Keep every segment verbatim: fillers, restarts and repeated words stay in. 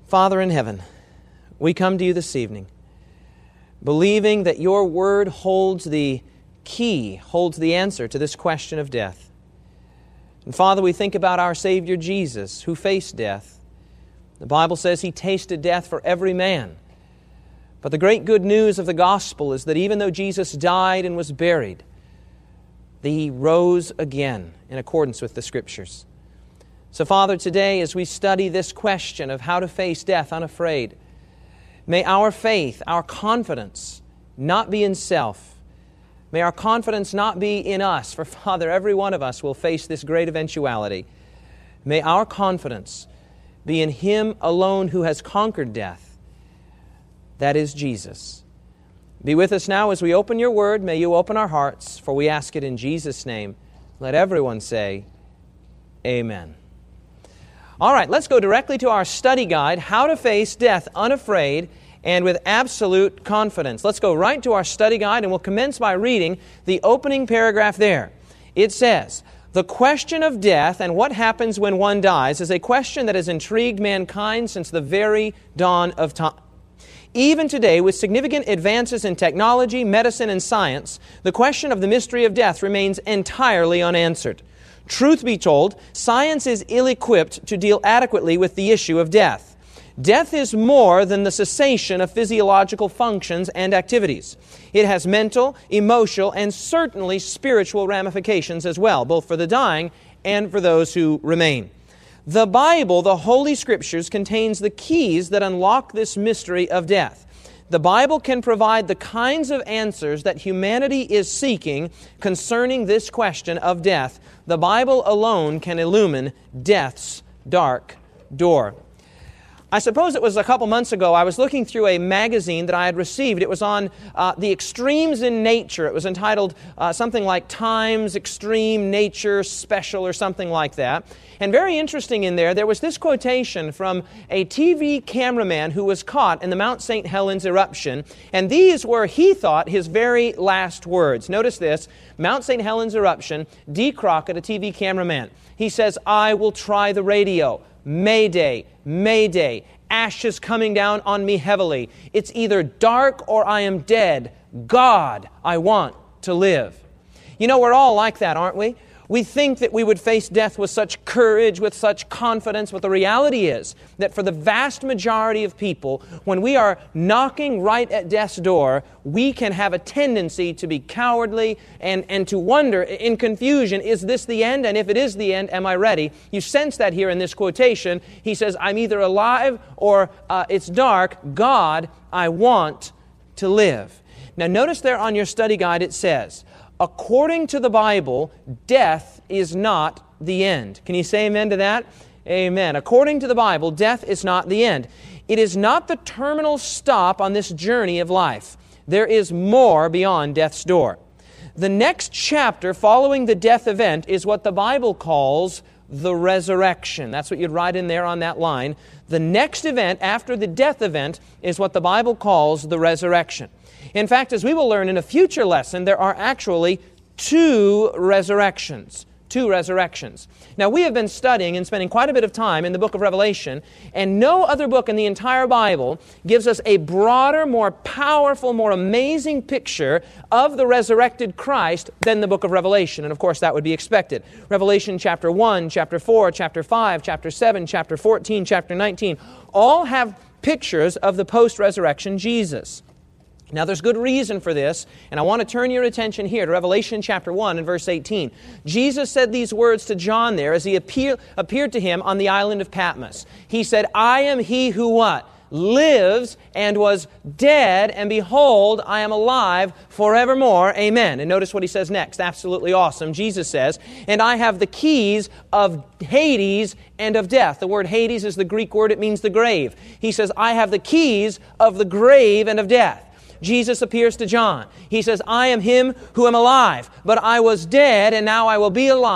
Father in heaven, we come to you this evening, believing that your word holds the key, holds the answer to this question of death. And Father, we think about our Savior Jesus, who faced death. The Bible says He tasted death for every man. But the great good news of the gospel is that even though Jesus died and was buried, He rose again in accordance with the Scriptures. So Father, today as we study this question of how to face death unafraid, may our faith, our confidence, not be in self. May our confidence not be in us, for Father, every one of us will face this great eventuality. May our confidence be in Him alone who has conquered death. That is Jesus. Be with us now as we open your word. May you open our hearts, for we ask it in Jesus' name. Let everyone say, Amen. All right, let's go directly to our study guide, How to Face Death Unafraid and with Absolute Confidence. Let's go right to our study guide, and we'll commence by reading the opening paragraph there. It says, "The question of death and what happens when one dies is a question that has intrigued mankind since the very dawn of time. Even today, with significant advances in technology, medicine, and science, the question of the mystery of death remains entirely unanswered. Truth be told, science is ill-equipped to deal adequately with the issue of death. Death is more than the cessation of physiological functions and activities. It has mental, emotional, and certainly spiritual ramifications as well, both for the dying and for those who remain. The Bible, the Holy Scriptures, contains the keys that unlock this mystery of death. The Bible can provide the kinds of answers that humanity is seeking concerning this question of death. The Bible alone can illumine death's dark door." I suppose it was a couple months ago, I was looking through a magazine that I had received. It was on uh, the extremes in nature. It was entitled uh, something like Times Extreme Nature Special or something like that. And very interesting in there, there was this quotation from a T V cameraman who was caught in the Mount Saint Helens eruption. And these were, he thought, his very last words. Notice this, Mount Saint Helens eruption, D. Crockett, a T V cameraman. He says, "I will try the radio. Mayday, Mayday, ashes coming down on me heavily. It's either dark or I am dead. God, I want to live." You know, we're all like that, aren't we? We think that we would face death with such courage, with such confidence, but the reality is that for the vast majority of people, when we are knocking right at death's door, we can have a tendency to be cowardly and, and to wonder in confusion, is this the end? And if it is the end, am I ready? You sense that here in this quotation. He says, I'm either alive or uh, it's dark. God, I want to live. Now notice there on your study guide it says, according to the Bible, death is not the end. Can you say amen to that? Amen. According to the Bible, death is not the end. It is not the terminal stop on this journey of life. There is more beyond death's door. The next chapter following the death event is what the Bible calls the resurrection. That's what you'd write in there on that line. The next event after the death event is what the Bible calls the resurrection. In fact, as we will learn in a future lesson, there are actually two resurrections. Two resurrections. Now, we have been studying and spending quite a bit of time in the book of Revelation, and no other book in the entire Bible gives us a broader, more powerful, more amazing picture of the resurrected Christ than the book of Revelation. And of course, that would be expected. Revelation chapter one, chapter four, chapter five, chapter seven, chapter fourteen, chapter nineteen, all have pictures of the post-resurrection Jesus. Now, there's good reason for this, and I want to turn your attention here to Revelation chapter one and verse eighteen. Jesus said these words to John there as he appear, appeared to him on the island of Patmos. He said, I am he who what? Lives and was dead, and behold, I am alive forevermore. Amen. And notice what he says next. Absolutely awesome. Jesus says, and I have the keys of Hades and of death. The word Hades is the Greek word. It means the grave. He says, I have the keys of the grave and of death. Jesus appears to John. He says, I am him who am alive, but I was dead, and now I will be alive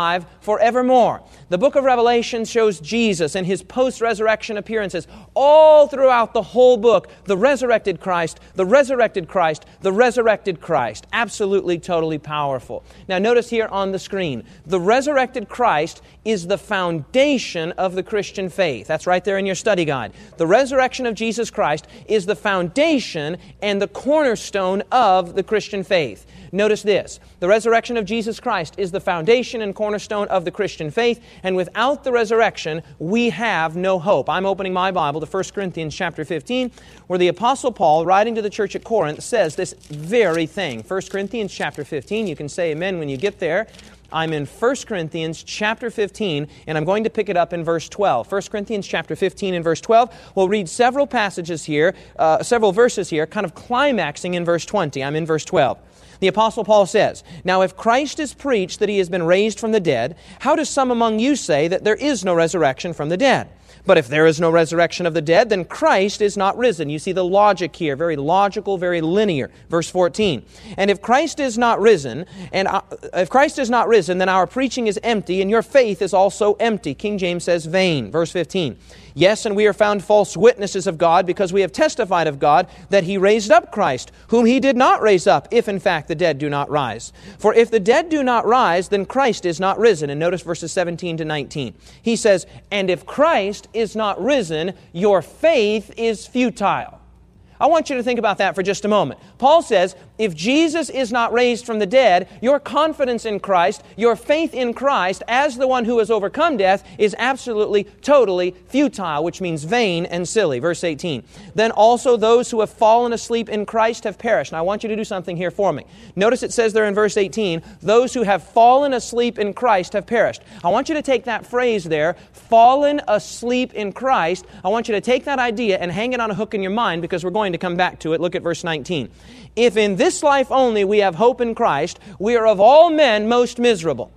forevermore. The book of Revelation shows Jesus and His post-resurrection appearances all throughout the whole book. The resurrected Christ, the resurrected Christ, the resurrected Christ. Absolutely, totally powerful. Now notice here on the screen, the resurrected Christ is the foundation of the Christian faith. That's right there in your study guide. The resurrection of Jesus Christ is the foundation and the cornerstone of the Christian faith. Notice this. The resurrection of Jesus Christ is the foundation and cornerstone of the Christian faith, and without the resurrection, we have no hope. I'm opening my Bible to First Corinthians chapter fifteen, where the Apostle Paul, writing to the church at Corinth, says this very thing. First Corinthians chapter fifteen, you can say amen when you get there. I'm in First Corinthians chapter fifteen, and I'm going to pick it up in verse twelve. First Corinthians chapter fifteen and verse twelve. We'll read several passages here, uh, several verses here, kind of climaxing in verse twenty. I'm in verse twelve. The Apostle Paul says, "Now if Christ is preached that He has been raised from the dead, how do some among you say that there is no resurrection from the dead? But if there is no resurrection of the dead, then Christ is not risen." You see the logic here, very logical, very linear. Verse fourteen, "And if Christ is not risen, and uh, if Christ is not risen, then our preaching is empty, and your faith is also empty." King James says vain. Verse fifteen, "Yes, and we are found false witnesses of God, because we have testified of God that He raised up Christ, whom He did not raise up, if in fact the dead do not rise. For if the dead do not rise, then Christ is not risen." And notice verses seventeen to nineteen. He says, "And if Christ is not risen, your faith is futile." I want you to think about that for just a moment. Paul says, if Jesus is not raised from the dead, your confidence in Christ, your faith in Christ as the one who has overcome death is absolutely, totally futile, which means vain and silly. Verse eighteen, "Then also those who have fallen asleep in Christ have perished." Now I want you to do something here for me. Notice it says there in verse eighteen, "Those who have fallen asleep in Christ have perished." I want you to take that phrase there, fallen asleep in Christ. I want you to take that idea and hang it on a hook in your mind, because we're going to come back to it. Look at verse nineteen. "If in this life only we have hope in Christ, we are of all men most miserable."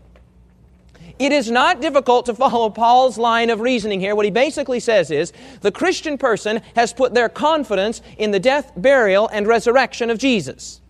It is not difficult to follow Paul's line of reasoning here. What he basically says is, the Christian person has put their confidence in the death, burial, and resurrection of Jesus.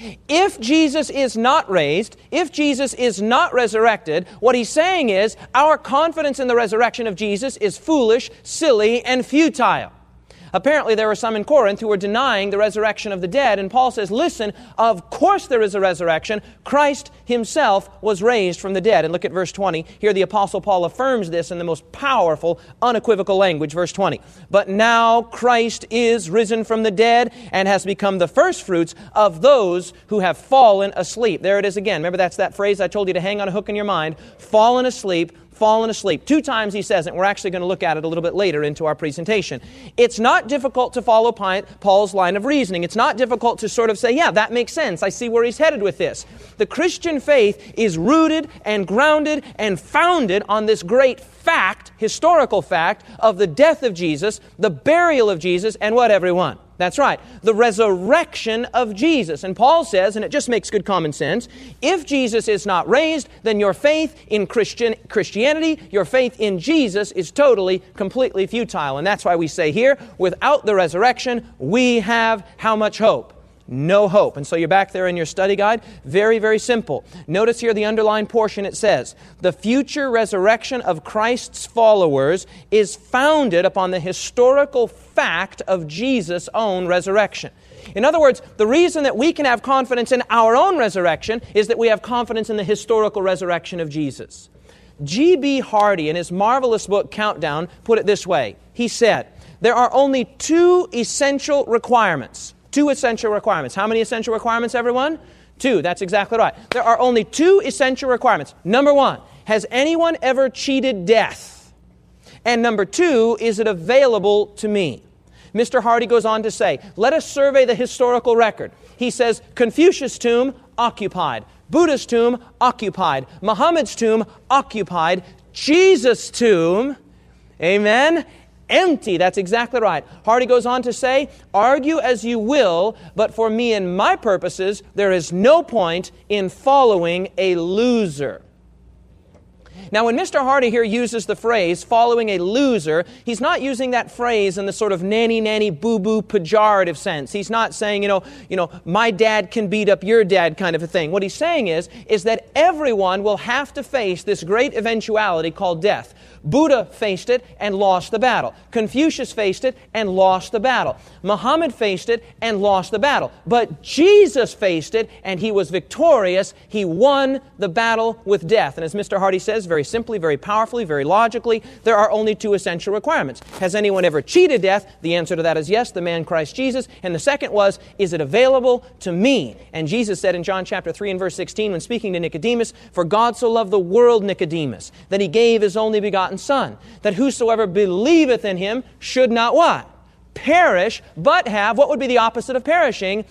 If Jesus is not raised, if Jesus is not resurrected, what he's saying is, our confidence in the resurrection of Jesus is foolish, silly, and futile. Apparently there were some in Corinth who were denying the resurrection of the dead, and Paul says, listen, of course there is a resurrection. Christ Himself was raised from the dead. And look at verse twenty. Here the Apostle Paul affirms this in the most powerful, unequivocal language. Verse twenty, "But now Christ is risen from the dead and has become the firstfruits of those who have fallen asleep." There it is again. Remember, that's that phrase I told you to hang on a hook in your mind. Fallen asleep. Fallen asleep. Two times he says it. We're actually going to look at it a little bit later into our presentation. It's not difficult to follow Paul's line of reasoning. It's not difficult to sort of say, yeah, that makes sense. I see where he's headed with this. The Christian faith is rooted and grounded and founded on this great fact, historical fact, of the death of Jesus, the burial of Jesus, and what, everyone? That's right, the resurrection of Jesus. And Paul says, and it just makes good common sense, if Jesus is not raised, then your faith in Christian Christianity, your faith in Jesus is totally, completely futile. And that's why we say here, without the resurrection, we have how much hope? No hope. And so you're back there in your study guide. Very, very simple. Notice here the underlined portion. It says, the future resurrection of Christ's followers is founded upon the historical fact of Jesus' own resurrection. In other words, the reason that we can have confidence in our own resurrection is that we have confidence in the historical resurrection of Jesus. G B Hardy, in his marvelous book, Countdown, put it this way. He said, there are only two essential requirements. Two essential requirements. How many essential requirements, everyone? Two. That's exactly right. There are only two essential requirements. Number one, has anyone ever cheated death? And number two, is it available to me? Mister Hardy goes on to say, let us survey the historical record. He says, Confucius' tomb, occupied. Buddha's tomb, occupied. Muhammad's tomb, occupied. Jesus' tomb, amen, empty. That's exactly right. Hardy goes on to say, argue as you will, but for me and my purposes, there is no point in following a loser. Now, when Mister Hardy here uses the phrase, following a loser, he's not using that phrase in the sort of nanny-nanny, boo-boo, pejorative sense. He's not saying, you know, you know, my dad can beat up your dad kind of a thing. What he's saying is, is that everyone will have to face this great eventuality called death. Buddha faced it and lost the battle. Confucius faced it and lost the battle. Muhammad faced it and lost the battle. But Jesus faced it and he was victorious. He won the battle with death. And as Mister Hardy says, very simply, very powerfully, very logically, there are only two essential requirements. Has anyone ever cheated death? The answer to that is yes, the man Christ Jesus. And the second was, is it available to me? And Jesus said in John chapter three and verse sixteen, when speaking to Nicodemus, for God so loved the world, Nicodemus, that he gave his only begotten Son, that whosoever believeth in him should not what? Perish, but have, what would be the opposite of perishing?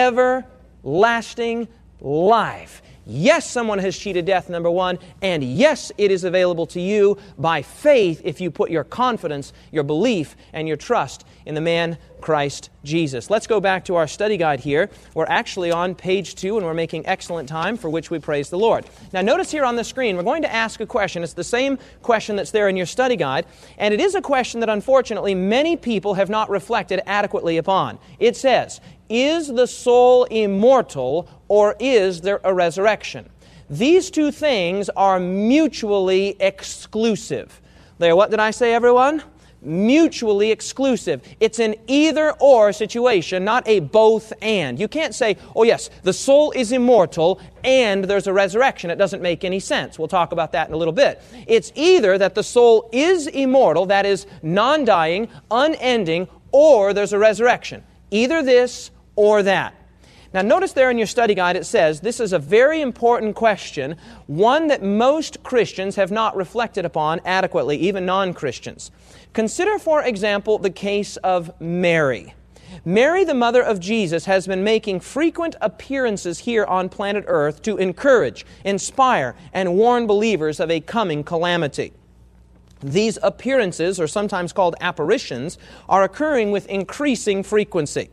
Everlasting life. Yes, someone has cheated death, number one, and yes, it is available to you by faith if you put your confidence, your belief, and your trust in the man Christ Jesus. Let's go back to our study guide here. We're actually on page two, and we're making excellent time, for which we praise the Lord. Now, notice here on the screen, we're going to ask a question. It's the same question that's there in your study guide, and it is a question that, unfortunately, many people have not reflected adequately upon. It says, is the soul immortal, or is there a resurrection? These two things are mutually exclusive. There, what did I say, everyone? Mutually exclusive. It's an either-or situation, not a both-and. You can't say, oh yes, the soul is immortal and there's a resurrection. It doesn't make any sense. We'll talk about that in a little bit. It's either that the soul is immortal, that is non-dying, unending, or there's a resurrection. Either this or that. Now notice there in your study guide it says, this is a very important question, one that most Christians have not reflected upon adequately, even non-Christians. Consider, for example, the case of Mary. Mary, the mother of Jesus, has been making frequent appearances here on planet Earth to encourage, inspire, and warn believers of a coming calamity. These appearances, or sometimes called apparitions, are occurring with increasing frequency.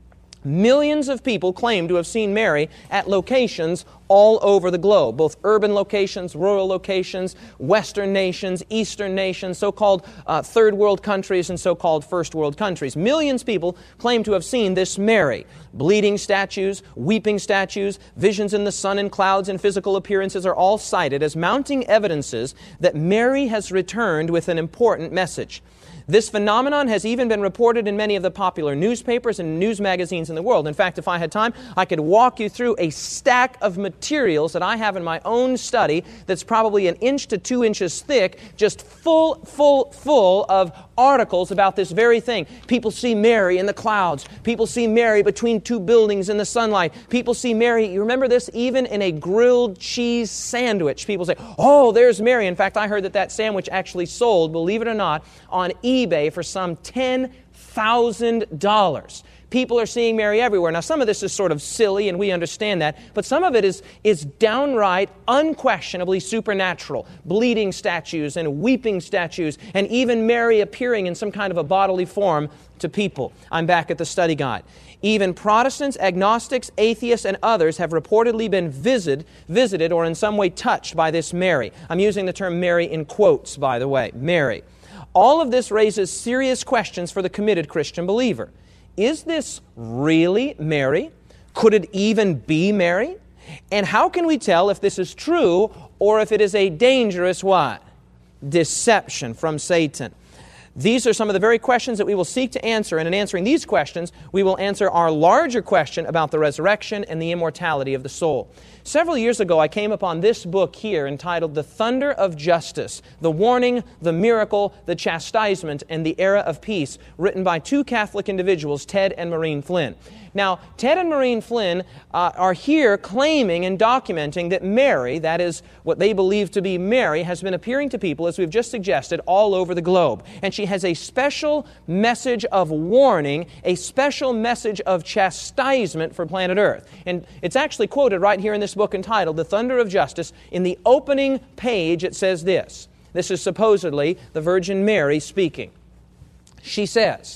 Millions of people claim to have seen Mary at locations all over the globe, both urban locations, rural locations, Western nations, Eastern nations, so-called uh, third world countries and so-called first world countries. Millions of people claim to have seen this Mary. Bleeding statues, weeping statues, visions in the sun and clouds and physical appearances are all cited as mounting evidences that Mary has returned with an important message. This phenomenon has even been reported in many of the popular newspapers and news magazines in the world. In fact, if I had time, I could walk you through a stack of materials that I have in my own study that's probably an inch to two inches thick, just full, full, full of articles about this very thing. People see Mary in the clouds. People see Mary between two buildings in the sunlight. People see Mary, you remember this, even in a grilled cheese sandwich. People say, oh, there's Mary. In fact, I heard that that sandwich actually sold, believe it or not, on eBay for some ten thousand dollars. People are seeing Mary everywhere. Now, some of this is sort of silly, and we understand that, but some of it is, is downright, unquestionably supernatural. Bleeding statues and weeping statues, and even Mary appearing in some kind of a bodily form to people. I'm back at the study guide. Even Protestants, agnostics, atheists, and others have reportedly been visit, visited or in some way touched by this Mary. I'm using the term Mary in quotes, by the way, Mary. All of this raises serious questions for the committed Christian believer. Is this really Mary? Could it even be Mary? And how can we tell if this is true or if it is a dangerous what? Deception from Satan. These are some of the very questions that we will seek to answer, and in answering these questions, we will answer our larger question about the resurrection and the immortality of the soul. Several years ago, I came upon this book here entitled The Thunder of Justice, The Warning, the Miracle, the Chastisement, and the Era of Peace, written by two Catholic individuals, Ted and Maureen Flynn. Now, Ted and Maureen Flynn uh, are here claiming and documenting that Mary, that is what they believe to be Mary, has been appearing to people, as we've just suggested, all over the globe. And she has a special message of warning, a special message of chastisement for planet Earth. And it's actually quoted right here in this book entitled The Thunder of Justice. In the opening page, it says this. This is supposedly the Virgin Mary speaking. She says,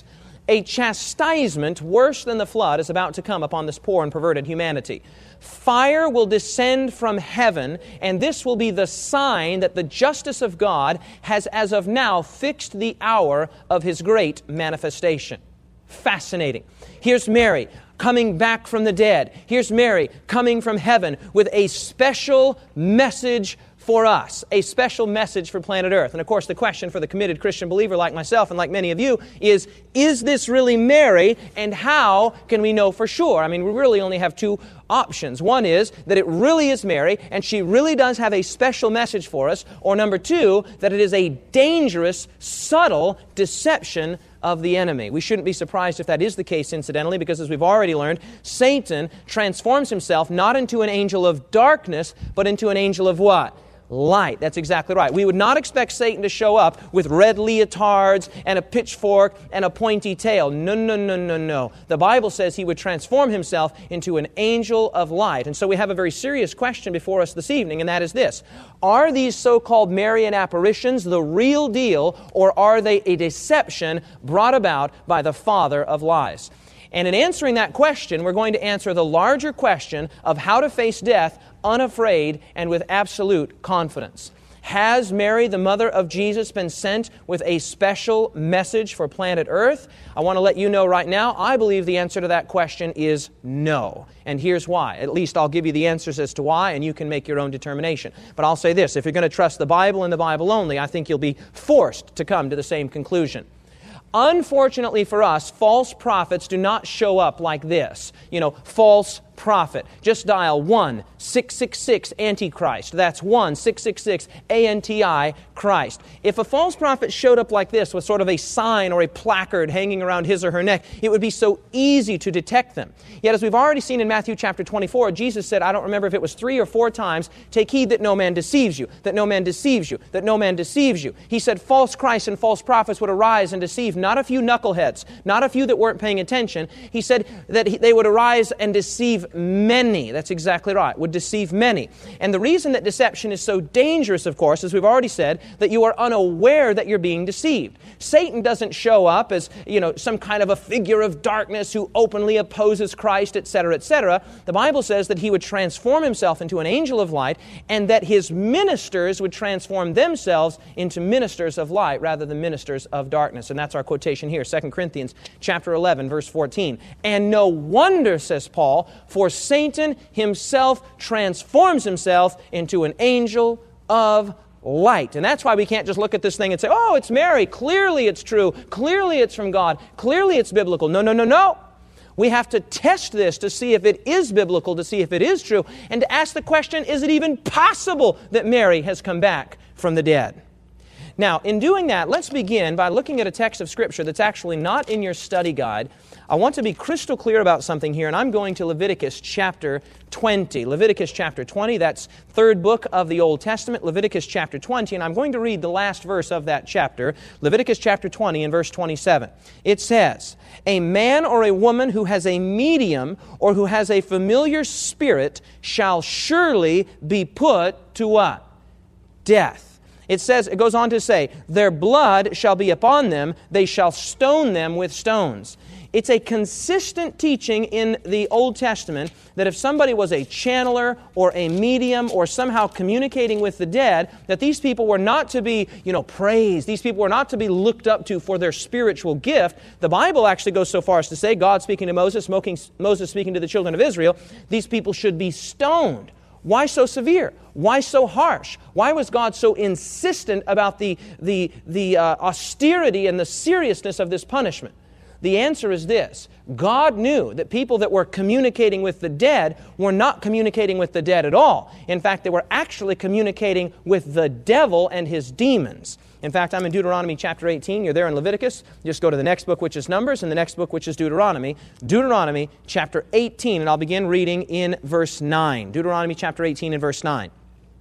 A chastisement worse than the flood is about to come upon this poor and perverted humanity. Fire will descend from heaven, and this will be the sign that the justice of God has as of now fixed the hour of His great manifestation. Fascinating. Here's Mary coming back from the dead. Here's Mary coming from heaven with a special message for us, a special message for planet Earth. And of course, the question for the committed Christian believer like myself and like many of you is, is this really Mary, and how can we know for sure? I mean, we really only have two options. One is that it really is Mary, and she really does have a special message for us, or number two, that it is a dangerous, subtle deception of the enemy. We shouldn't be surprised if that is the case, incidentally, because as we've already learned, Satan transforms himself not into an angel of darkness, but into an angel of what? Light. That's exactly right. We would not expect Satan to show up with red leotards and a pitchfork and a pointy tail. No, no, no, no, no. The Bible says he would transform himself into an angel of light. And so we have a very serious question before us this evening, and that is this. Are these so-called Marian apparitions the real deal, or are they a deception brought about by the father of lies? And in answering that question, we're going to answer the larger question of how to face death unafraid and with absolute confidence. Has Mary, the mother of Jesus, been sent with a special message for planet Earth? I want to let you know right now, I believe the answer to that question is no. And here's why. At least I'll give you the answers as to why, and you can make your own determination. But I'll say this, if you're going to trust the Bible and the Bible only, I think you'll be forced to come to the same conclusion. Unfortunately for us, false prophets do not show up like this. You know, false prophet. Just dial one six six six Antichrist. That's one six six six A N T I Christ. If a false prophet showed up like this with sort of a sign or a placard hanging around his or her neck, it would be so easy to detect them. Yet as we've already seen in Matthew chapter twenty-four, Jesus said, I don't remember if it was three or four times, take heed that no man deceives you, that no man deceives you, that no man deceives you. He said false Christs and false prophets would arise and deceive not a few knuckleheads, not a few that weren't paying attention. He said that he, they would arise and deceive many. That's exactly right. Would deceive many. And the reason that deception is so dangerous, of course, as we've already said, that you are unaware that you're being deceived. Satan doesn't show up as, you know, some kind of a figure of darkness who openly opposes Christ, et cetera, et cetera. The Bible says that he would transform himself into an angel of light, and that his ministers would transform themselves into ministers of light rather than ministers of darkness. And that's our quotation here, Second Corinthians chapter eleven, verse fourteen. And no wonder, says Paul, for Satan himself transforms himself into an angel of light. And that's why we can't just look at this thing and say, oh, it's Mary. Clearly it's true. Clearly it's from God. Clearly it's biblical. No, no, no, no. We have to test this to see if it is biblical, to see if it is true, and to ask the question, is it even possible that Mary has come back from the dead? Now, in doing that, let's begin by looking at a text of Scripture that's actually not in your study guide. I want to be crystal clear about something here, and I'm going to Leviticus chapter twenty. Leviticus chapter twenty, that's third book of the Old Testament, Leviticus chapter twenty, and I'm going to read the last verse of that chapter, Leviticus chapter twenty and verse twenty-seven. It says, a man or a woman who has a medium or who has a familiar spirit shall surely be put to what? Death. It says, it goes on to say, their blood shall be upon them, they shall stone them with stones. It's a consistent teaching in the Old Testament that if somebody was a channeler or a medium or somehow communicating with the dead, that these people were not to be, you know, praised. These people were not to be looked up to for their spiritual gift. The Bible actually goes so far as to say, God speaking to Moses, Moses speaking to the children of Israel, these people should be stoned. Why so severe? Why so harsh? Why was God so insistent about the, the, the uh, austerity and the seriousness of this punishment? The answer is this. God knew that people that were communicating with the dead were not communicating with the dead at all. In fact, they were actually communicating with the devil and his demons. In fact, I'm in Deuteronomy chapter eighteen. You're there in Leviticus. Just go to the next book, which is Numbers, and the next book, which is Deuteronomy. Deuteronomy chapter eighteen, and I'll begin reading in verse nine. Deuteronomy chapter eighteen and verse nine.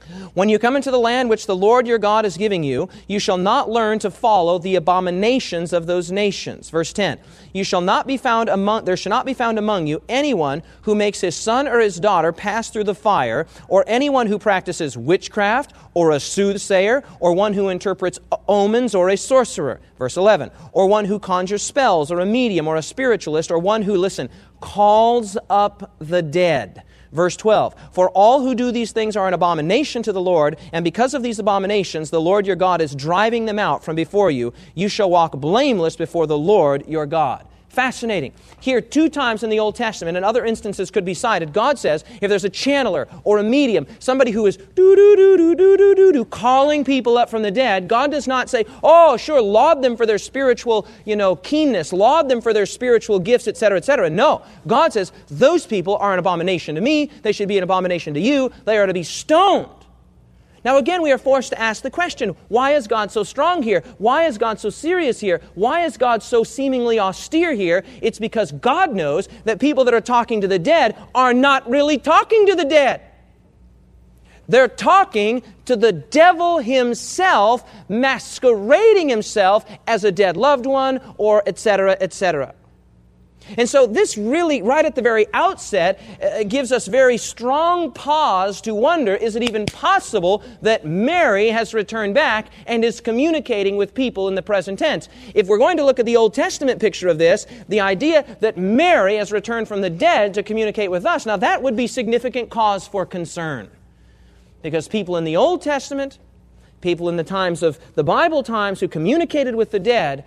When you come into the land which the Lord your God is giving you, you shall not learn to follow the abominations of those nations. Verse ten, you shall not be found among, there shall not be found among you anyone who makes his son or his daughter pass through the fire, or anyone who practices witchcraft, or a soothsayer, or one who interprets omens, or a sorcerer. Verse eleven, or one who conjures spells, or a medium, or a spiritualist, or one who, listen, calls up the dead. Verse twelve, for all who do these things are an abomination to the Lord, and because of these abominations, the Lord your God is driving them out from before you. You shall walk blameless before the Lord your God. Fascinating. Here, two times in the Old Testament, and other instances could be cited, God says, if there's a channeler or a medium, somebody who is do-do-do-do-do-do-do-do, calling people up from the dead, God does not say, oh, sure, laud them for their spiritual, you know, keenness, laud them for their spiritual gifts, et cetera, et cetera. No. God says, those people are an abomination to me. They should be an abomination to you. They are to be stoned. Now again, we are forced to ask the question, why is God so strong here? Why is God so serious here? Why is God so seemingly austere here? It's because God knows that people that are talking to the dead are not really talking to the dead. They're talking to the devil himself, masquerading himself as a dead loved one, or et cetera, et cetera. And so this really, right at the very outset, uh, gives us very strong pause to wonder, is it even possible that Mary has returned back and is communicating with people in the present tense? If we're going to look at the Old Testament picture of this, the idea that Mary has returned from the dead to communicate with us, now that would be significant cause for concern. Because people in the Old Testament, people in the times of the Bible times who communicated with the dead,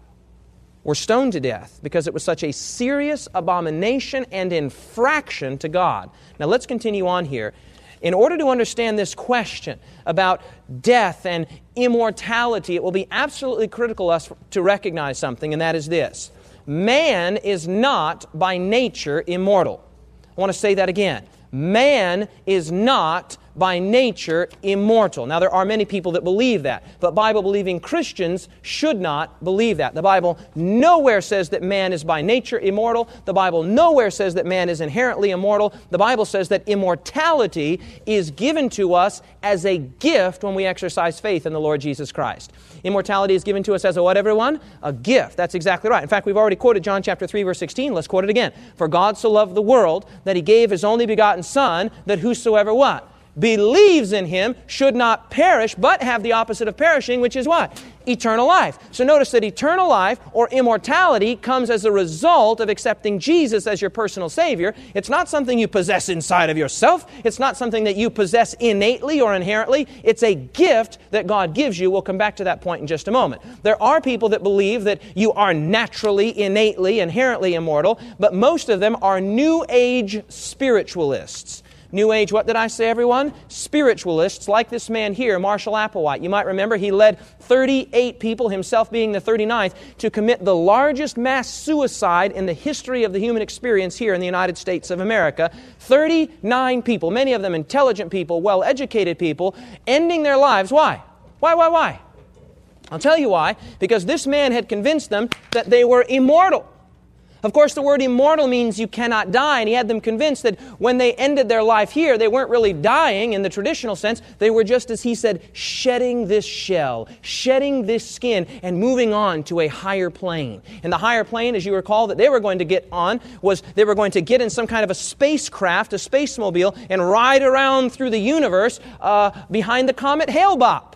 were stoned to death because it was such a serious abomination and infraction to God. Now let's continue on here. In order to understand this question about death and immortality, it will be absolutely critical us to recognize something, and that is this. Man is not by nature immortal. I want to say that again. Man is not by nature immortal. Now, there are many people that believe that, but Bible-believing Christians should not believe that. The Bible nowhere says that man is by nature immortal. The Bible nowhere says that man is inherently immortal. The Bible says that immortality is given to us as a gift when we exercise faith in the Lord Jesus Christ. Immortality is given to us as a what, everyone? A gift. That's exactly right. In fact, we've already quoted John chapter three, verse sixteen. Let's quote it again. For God so loved the world that He gave His only begotten Son, that whosoever what? Believes in Him should not perish, but have the opposite of perishing, which is what? Eternal life. So notice that eternal life or immortality comes as a result of accepting Jesus as your personal Savior. It's not something you possess inside of yourself. It's not something that you possess innately or inherently. It's a gift that God gives you. We'll come back to that point in just a moment. There are people that believe that you are naturally, innately, inherently immortal, but most of them are New Age spiritualists. New Age, what did I say, everyone? Spiritualists, like this man here, Marshall Applewhite. You might remember he led thirty-eight people, himself being the thirty-ninth, to commit the largest mass suicide in the history of the human experience here in the United States of America. thirty-nine people, many of them intelligent people, well-educated people, ending their lives. Why? Why, why, why? I'll tell you why. Because this man had convinced them that they were immortal. Of course, the word immortal means you cannot die, and he had them convinced that when they ended their life here, they weren't really dying in the traditional sense. They were just, as he said, shedding this shell, shedding this skin, and moving on to a higher plane. And the higher plane, as you recall, that they were going to get on was they were going to get in some kind of a spacecraft, a spacemobile, and ride around through the universe uh, behind the comet Hale-Bopp.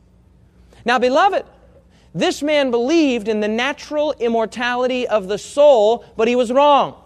Now, beloved, this man believed in the natural immortality of the soul, but he was wrong.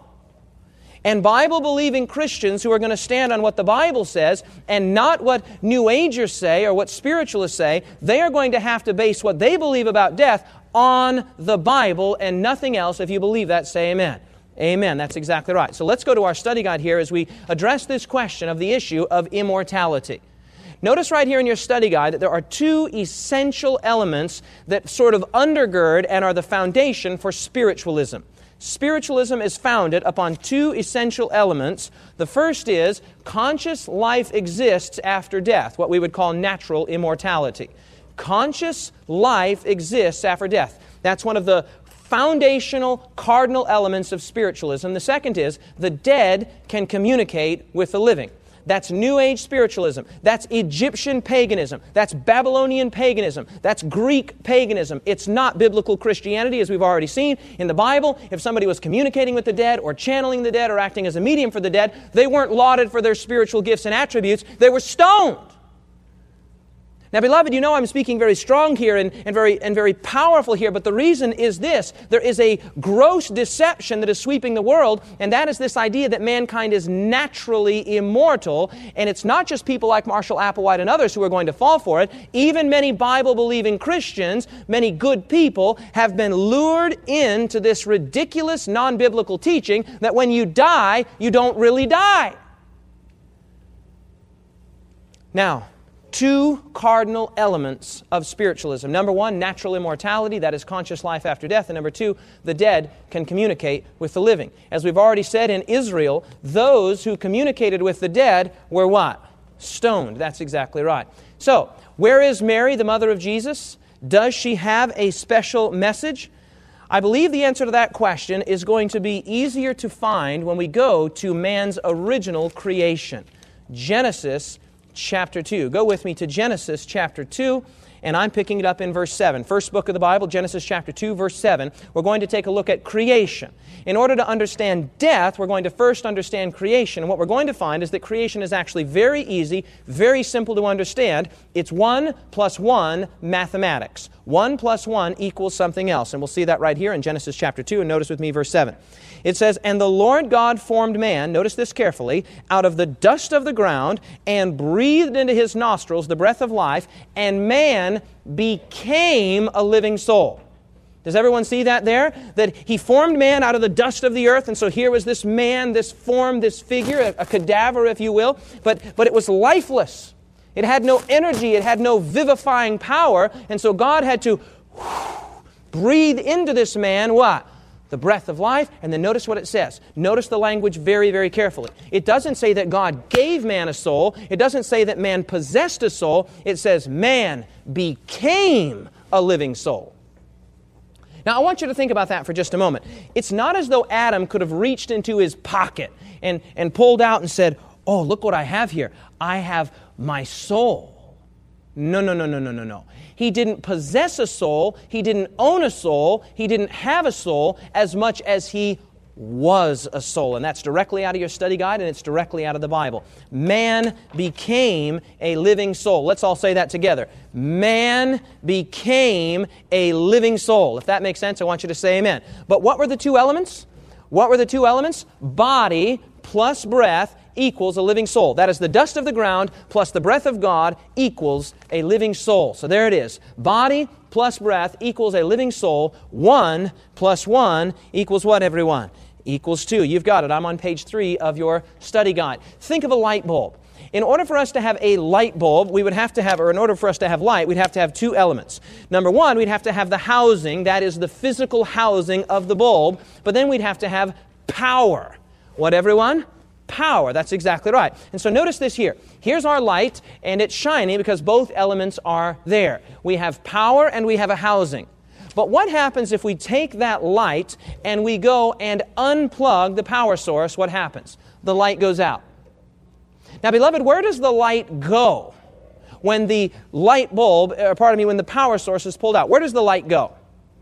And Bible-believing Christians who are going to stand on what the Bible says and not what New Agers say or what spiritualists say, they are going to have to base what they believe about death on the Bible and nothing else. If you believe that, say amen. Amen. That's exactly right. So let's go to our study guide here as we address this question of the issue of immortality. Notice right here in your study guide that there are two essential elements that sort of undergird and are the foundation for spiritualism. Spiritualism is founded upon two essential elements. The first is conscious life exists after death, what we would call natural immortality. Conscious life exists after death. That's one of the foundational, cardinal elements of spiritualism. The second is the dead can communicate with the living. That's New Age spiritualism. That's Egyptian paganism. That's Babylonian paganism. That's Greek paganism. It's not biblical Christianity, as we've already seen. In the Bible, if somebody was communicating with the dead or channeling the dead or acting as a medium for the dead, they weren't lauded for their spiritual gifts and attributes. They were stoned. Now, beloved, you know I'm speaking very strong here and, and, very, and very powerful here, but the reason is this. There is a gross deception that is sweeping the world, and that is this idea that mankind is naturally immortal, and it's not just people like Marshall Applewhite and others who are going to fall for it. Even many Bible-believing Christians, many good people, have been lured into this ridiculous, non-biblical teaching that when you die, you don't really die. Now, two cardinal elements of spiritualism. Number one, natural immortality, that is conscious life after death. And number two, the dead can communicate with the living. As we've already said, in Israel, those who communicated with the dead were what? Stoned. That's exactly right. So, where is Mary, the mother of Jesus? Does she have a special message? I believe the answer to that question is going to be easier to find when we go to man's original creation. Genesis chapter two. Go with me to Genesis chapter two, and I'm picking it up in verse seven. First book of the Bible, Genesis chapter two, verse seven. We're going to take a look at creation. In order to understand death, we're going to first understand creation. And what we're going to find is that creation is actually very easy, very simple to understand. It's one plus one mathematics. One plus one equals something else. And we'll see that right here in Genesis chapter two. And notice with me verse seven. It says, "And the Lord God formed man," notice this carefully, "out of the dust of the ground, and breathed into his nostrils the breath of life, and man became a living soul." Does everyone see that there? That he formed man out of the dust of the earth, and so here was this man, this form, this figure, a, a cadaver, if you will, but, but it was lifeless. It had no energy, it had no vivifying power, and so God had to breathe into this man what? The breath of life, and then notice what it says. Notice the language very, very carefully. It doesn't say that God gave man a soul. It doesn't say that man possessed a soul. It says man became a living soul. Now, I want you to think about that for just a moment. It's not as though Adam could have reached into his pocket and, and pulled out and said, "Oh, look what I have here. I have my soul." No, no, no, no, no, no, no. He didn't possess a soul. He didn't own a soul. He didn't have a soul as much as he was a soul. And that's directly out of your study guide, and it's directly out of the Bible. Man became a living soul. Let's all say that together. Man became a living soul. If that makes sense, I want you to say amen. But what were the two elements? What were the two elements? Body plus breath equals a living soul. That is the dust of the ground plus the breath of God equals a living soul. So there it is. Body plus breath equals a living soul. One plus one equals what, everyone? Equals two. You've got it. I'm on page three of your study guide. Think of a light bulb. In order for us to have a light bulb, we would have to have, or in order for us to have light, we'd have to have two elements. Number one, we'd have to have the housing, that is the physical housing of the bulb, but then we'd have to have power. What, everyone? Power. That's exactly right. And so notice this here. Here's our light, and it's shining because both elements are there. We have power and we have a housing. But what happens if we take that light and we go and unplug the power source? What happens? The light goes out. Now, beloved, where does the light go when the light bulb, or pardon me, when the power source is pulled out? Where does the light go?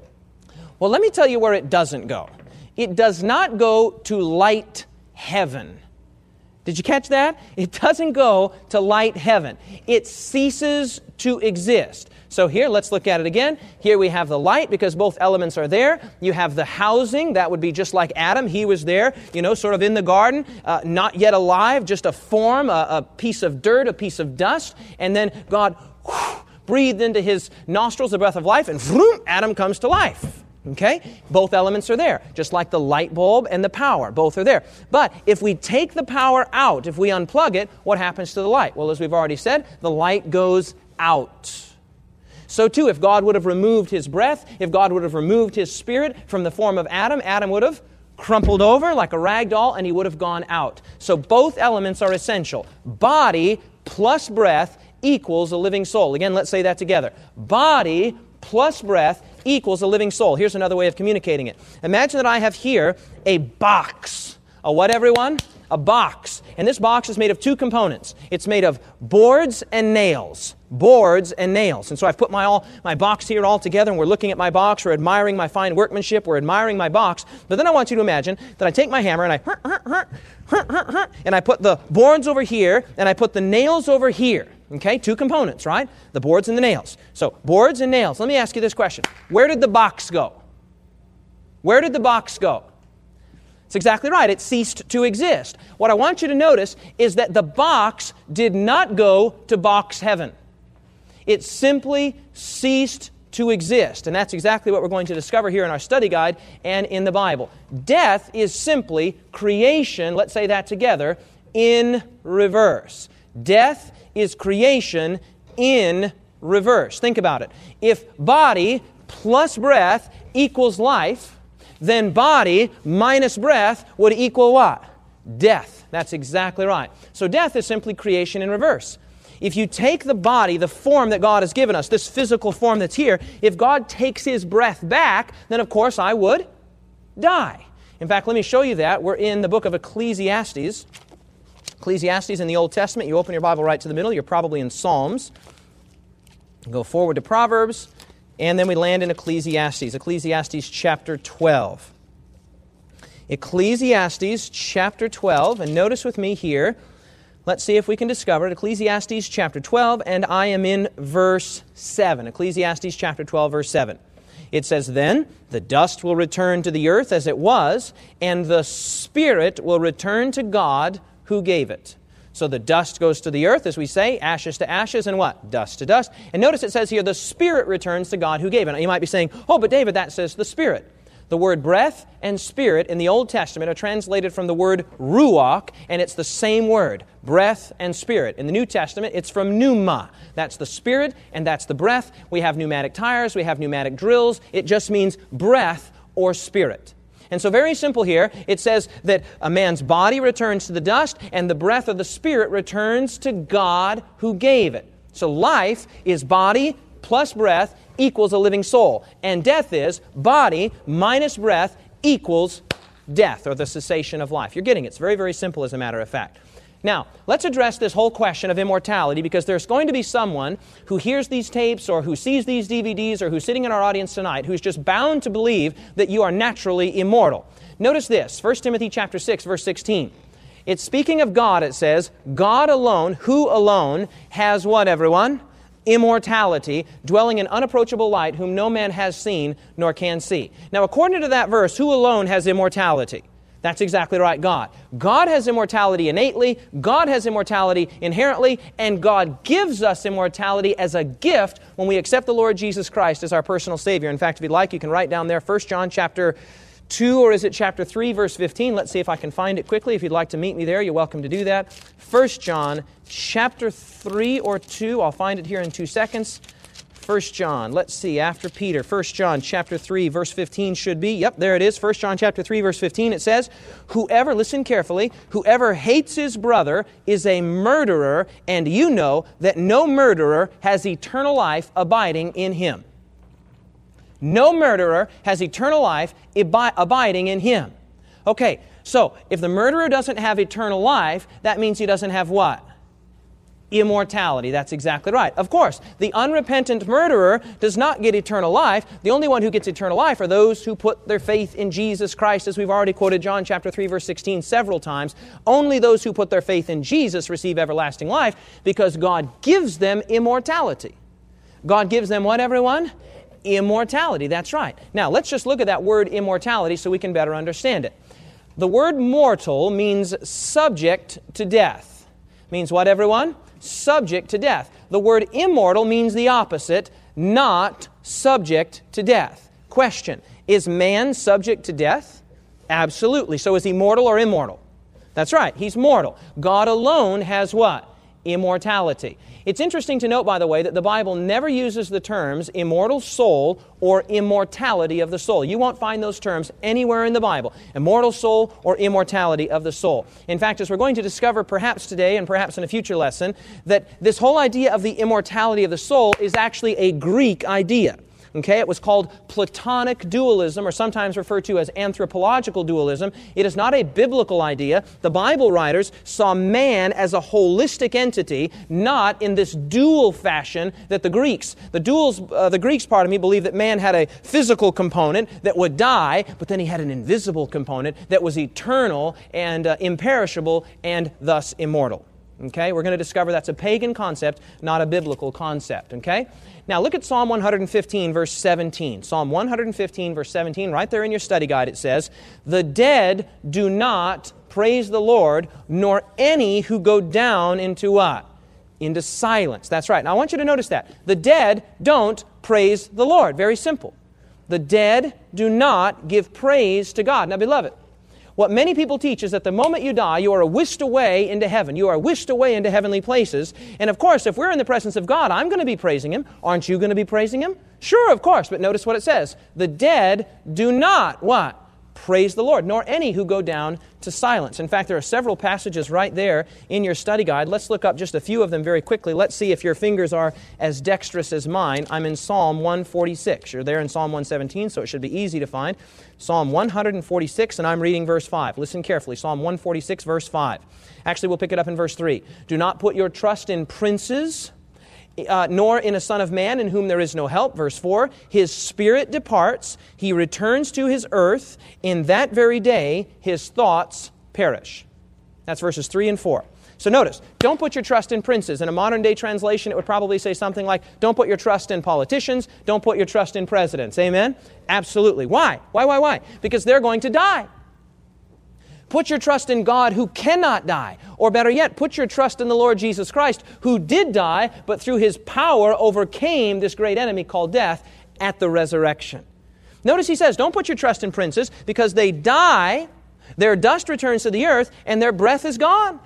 Well, let me tell you where it doesn't go. It does not go to light heaven. Did you catch that? It doesn't go to light heaven. It ceases to exist. So here, let's look at it again. Here we have the light because both elements are there. You have the housing. That would be just like Adam. He was there, you know, sort of in the garden, uh, not yet alive, just a form, a, a piece of dirt, a piece of dust. And then God whew, breathed into his nostrils the breath of life, and vroom, Adam comes to life. Okay? Both elements are there, just like the light bulb and the power. Both are there. But if we take the power out, if we unplug it, what happens to the light? Well, as we've already said, the light goes out. So too, if God would have removed his breath, if God would have removed his spirit from the form of Adam, Adam would have crumpled over like a rag doll and he would have gone out. So both elements are essential. Body plus breath equals a living soul. Again, let's say that together. Body plus breath equals a living soul. Here's another way of communicating it. Imagine that I have here a box A what, everyone? A box. And this box is made of two components. It's made of boards and nails. Boards and nails. And so I've put my all my box here all together, and we're looking at my box, we're admiring my fine workmanship, we're admiring my box. But then I want you to imagine that I take my hammer and I and I put the boards over here, and I put the nails over here. Okay, two components, right? The boards and the nails. So, boards and nails. Let me ask you this question. Where did the box go? Where did the box go? It's exactly right. It ceased to exist. What I want you to notice is that the box did not go to box heaven. It simply ceased to exist. And that's exactly what we're going to discover here in our study guide and in the Bible. Death is simply creation, let's say that together, in reverse. Death is creation in reverse. Think about it. If body plus breath equals life, then body minus breath would equal what? Death. That's exactly right. So death is simply creation in reverse. If you take the body, the form that God has given us, this physical form that's here, if God takes His breath back, then of course I would die. In fact, let me show you that. We're in the book of Ecclesiastes. Ecclesiastes in the Old Testament. You open your Bible right to the middle. You're probably in Psalms. Go forward to Proverbs. And then we land in Ecclesiastes. Ecclesiastes chapter twelve. Ecclesiastes chapter twelve. And notice with me here, let's see if we can discover it. Ecclesiastes chapter twelve, and I am in verse seven. Ecclesiastes chapter twelve, verse seven. It says, "Then the dust will return to the earth as it was, and the spirit will return to God who gave it." So the dust goes to the earth, as we say, ashes to ashes, and what? Dust to dust. And notice it says here, the spirit returns to God who gave it. Now you might be saying, oh, but David, that says the spirit. The word breath and spirit in the Old Testament are translated from the word ruach, and it's the same word, breath and spirit. In the New Testament, it's from pneuma. That's the spirit, and that's the breath. We have pneumatic tires, we have pneumatic drills. It just means breath or spirit. And so very simple here, it says that a man's body returns to the dust, and the breath of the spirit returns to God who gave it. So life is body plus breath equals a living soul. And death is body minus breath equals death, or the cessation of life. You're getting it. It's very, very simple as a matter of fact. Now, let's address this whole question of immortality, because there's going to be someone who hears these tapes or who sees these D V Ds or who's sitting in our audience tonight who's just bound to believe that you are naturally immortal. Notice this, First Timothy chapter six, verse sixteen. It's speaking of God, it says, God alone, who alone has what, everyone? Immortality, dwelling in unapproachable light, whom no man has seen nor can see. Now, according to that verse, who alone has immortality? That's exactly right, God. God has immortality innately, God has immortality inherently, and God gives us immortality as a gift when we accept the Lord Jesus Christ as our personal Savior. In fact, if you'd like, you can write down there First John chapter two, or is it chapter three, verse fifteen? Let's see if I can find it quickly. If you'd like to meet me there, you're welcome to do that. First John chapter three or two, I'll find it here in two seconds. First John, let's see, after Peter, First John chapter three, verse fifteen should be, yep, there it is, First John chapter three, verse fifteen, it says, whoever, listen carefully, whoever hates his brother is a murderer, and you know that no murderer has eternal life abiding in him. No murderer has eternal life abi- abiding in him. Okay, so if the murderer doesn't have eternal life, that means he doesn't have what? Immortality. That's exactly right. Of course, the unrepentant murderer does not get eternal life. The only one who gets eternal life are those who put their faith in Jesus Christ, as we've already quoted John chapter three, verse sixteen several times. Only those who put their faith in Jesus receive everlasting life, because God gives them immortality. God gives them what, everyone? Immortality. That's right. Now, let's just look at that word immortality so we can better understand it. The word mortal means subject to death. Means what, everyone? Subject to death. The word immortal means the opposite, not subject to death. Question, is man subject to death? Absolutely. So is he mortal or immortal? That's right, he's mortal. God alone has what? Immortality. It's interesting to note, by the way, that the Bible never uses the terms immortal soul or immortality of the soul. You won't find those terms anywhere in the Bible, immortal soul or immortality of the soul. In fact, as we're going to discover perhaps today and perhaps in a future lesson, that this whole idea of the immortality of the soul is actually a Greek idea. Okay, it was called Platonic dualism, or sometimes referred to as anthropological dualism. It is not a biblical idea. The Bible writers saw man as a holistic entity, not in this dual fashion that the Greeks. The duals, uh, the Greeks, pardon me, believed that man had a physical component that would die, but then he had an invisible component that was eternal and uh, imperishable and thus immortal. Okay, we're going to discover that's a pagan concept, not a biblical concept. Okay, now look at Psalm one fifteen, verse seventeen. Psalm one fifteen, verse seventeen, right there in your study guide, it says, "The dead do not praise the Lord, nor any who go down into what? Into silence." That's right. Now I want you to notice that. The dead don't praise the Lord. Very simple. The dead do not give praise to God. Now, beloved, what many people teach is that the moment you die, you are whisked away into heaven. You are whisked away into heavenly places. And of course, if we're in the presence of God, I'm going to be praising Him. Aren't you going to be praising Him? Sure, of course. But notice what it says. The dead do not, what? Praise the Lord, nor any who go down to silence. In fact, there are several passages right there in your study guide. Let's look up just a few of them very quickly. Let's see if your fingers are as dexterous as mine. I'm in Psalm one forty-six. You're there in Psalm one seventeen, so it should be easy to find. Psalm one forty-six, and I'm reading verse five. Listen carefully. Psalm one forty-six, verse five. Actually, we'll pick it up in verse three. "Do not put your trust in princes, Uh, nor in a son of man in whom there is no help." Verse four, "His spirit departs, he returns to his earth. In that very day his thoughts perish." That's verses three and four. So notice, don't put your trust in princes. In a modern day translation, it would probably say something like, don't put your trust in politicians, don't put your trust in presidents. Amen? Absolutely. Why? Why, why, why? Because they're going to die. Put your trust in God who cannot die. Or better yet, put your trust in the Lord Jesus Christ who did die, but through His power overcame this great enemy called death at the resurrection. Notice he says, don't put your trust in princes because they die, their dust returns to the earth, and their breath is gone.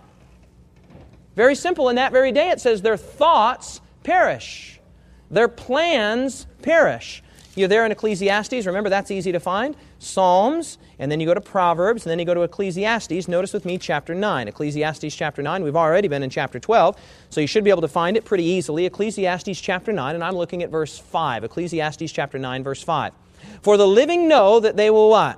Very simple. In that very day it says their thoughts perish. Their plans perish. You're there in Ecclesiastes. Remember, that's easy to find. Psalms, and then you go to Proverbs, and then you go to Ecclesiastes. Notice with me chapter nine. Ecclesiastes chapter nine. We've already been in chapter twelve, so you should be able to find it pretty easily. Ecclesiastes chapter nine, and I'm looking at verse five. Ecclesiastes chapter nine, verse five. "For the living know that they will what?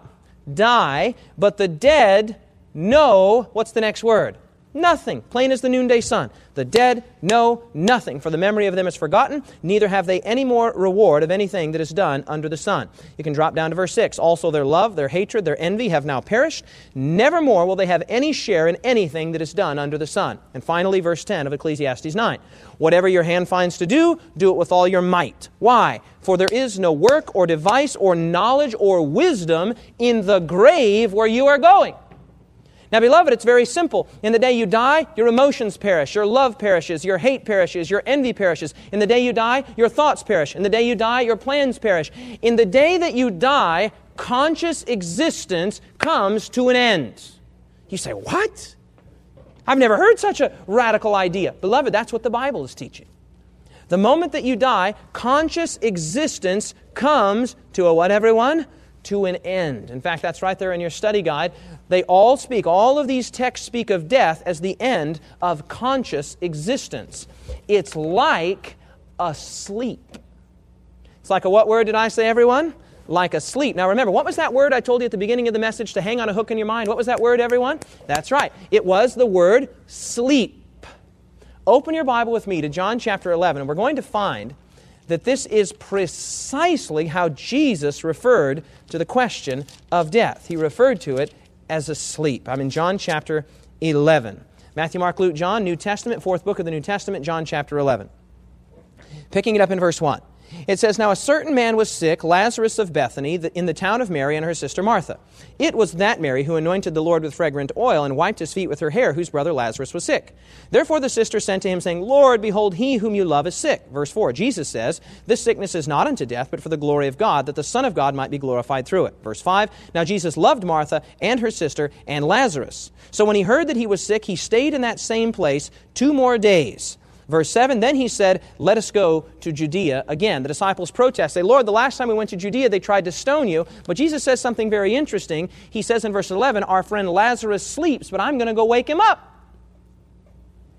Die, but the dead know," what's the next word? Nothing. Plain as the noonday sun. "The dead know nothing, for the memory of them is forgotten, neither have they any more reward of anything that is done under the sun." You can drop down to verse six. "Also their love, their hatred, their envy have now perished. Nevermore will they have any share in anything that is done under the sun." And finally, verse ten of Ecclesiastes nine. "Whatever your hand finds to do, do it with all your might." Why? "For there is no work or device or knowledge or wisdom in the grave where you are going." Now, beloved, it's very simple. In the day you die, your emotions perish, your love perishes, your hate perishes, your envy perishes. In the day you die, your thoughts perish. In the day you die, your plans perish. In the day that you die, conscious existence comes to an end. You say, what? I've never heard such a radical idea. Beloved, that's what the Bible is teaching. The moment that you die, conscious existence comes to a what, everyone? To an end. In fact, that's right there in your study guide. They all speak, all of these texts speak of death as the end of conscious existence. It's like a sleep. It's like a what word did I say, everyone? Like a sleep. Now remember, what was that word I told you at the beginning of the message to hang on a hook in your mind? What was that word, everyone? That's right. It was the word sleep. Open your Bible with me to John chapter eleven, and we're going to find that this is precisely how Jesus referred to the question of death. He referred to it as a sleep. I'm in John chapter eleven. Matthew, Mark, Luke, John, New Testament, fourth book of the New Testament, John chapter eleven. Picking it up in verse one. It says, "Now a certain man was sick, Lazarus of Bethany, in the town of Mary and her sister Martha. It was that Mary who anointed the Lord with fragrant oil and wiped His feet with her hair, whose brother Lazarus was sick. Therefore the sister sent to Him, saying, Lord, behold, he whom you love is sick." Verse four, Jesus says, "This sickness is not unto death, but for the glory of God, that the Son of God might be glorified through it." Verse five, "Now Jesus loved Martha and her sister and Lazarus. So when He heard that he was sick, He stayed in that same place two more days." Verse seven, "Then He said, Let us go to Judea again." The disciples protest, say, "Lord, the last time we went to Judea, they tried to stone you." But Jesus says something very interesting. He says in verse eleven, "Our friend Lazarus sleeps, but I'm going to go wake him up."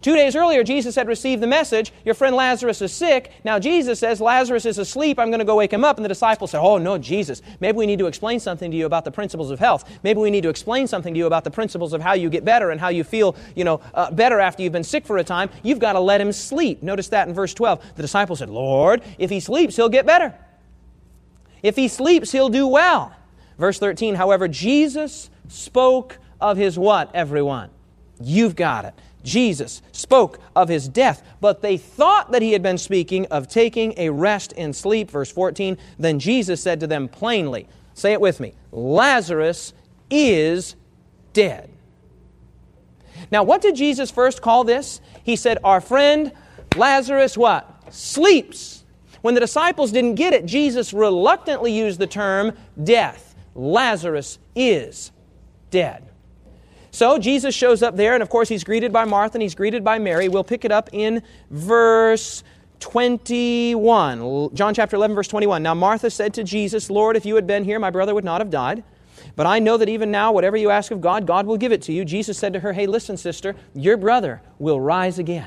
Two days earlier, Jesus had received the message, your friend Lazarus is sick. Now Jesus says, Lazarus is asleep, I'm going to go wake him up. And the disciples said, oh no, Jesus, maybe we need to explain something to you about the principles of health. Maybe we need to explain something to you about the principles of how you get better and how you feel, you know, uh, better after you've been sick for a time. You've got to let him sleep. Notice that in verse twelve. The disciples said, Lord, if he sleeps, he'll get better. If he sleeps, he'll do well. Verse thirteen, however, Jesus spoke of his what, everyone? You've got it. Jesus spoke of his death, but they thought that he had been speaking of taking a rest in sleep. Verse fourteen, then Jesus said to them plainly, say it with me, Lazarus is dead. Now, what did Jesus first call this? He said, our friend Lazarus what? Sleeps. When the disciples didn't get it, Jesus reluctantly used the term death. Lazarus is dead. So Jesus shows up there, and of course he's greeted by Martha and he's greeted by Mary. We'll pick it up in verse twenty-one. John chapter eleven, verse twenty-one. Now Martha said to Jesus, Lord, if you had been here, my brother would not have died. But I know that even now, whatever you ask of God, God will give it to you. Jesus said to her, hey, listen, sister, your brother will rise again.